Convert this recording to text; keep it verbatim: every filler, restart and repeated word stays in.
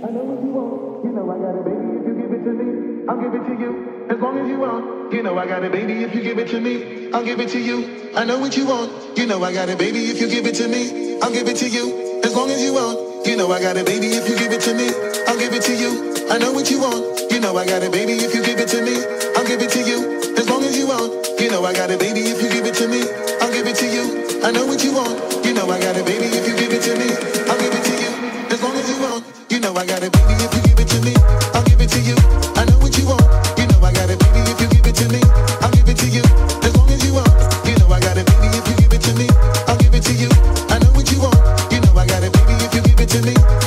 I know what you want. You know I got it, baby. If you give it to me, I'll give it to you. As long as you want. You know I got it, baby. If you give it to me, I'll give it to you. I know what you want. You know I got it, baby. If you give it to me, I'll give it to you. As long as you want. You know I got it, baby. If you give it to me, I'll give it to you. I know what you want. You know I got it, baby. If you give it to me, I'll give it to you. As long as you want. You know I got it, baby. If you give it to me, I'll give it to you. I know what you want. You know I got it, baby. If you give it to me, I'll give it to you. As long as you want. You know I got it, baby. If you give it to me, I'll give it to you. I know what you want. You know I got it, baby. If you give it to me, I'll give it to you. As long as you want. You know I got it, baby. If you give it to me, I'll give it to you. I know what you want. You know I got it, baby. If you give it to me.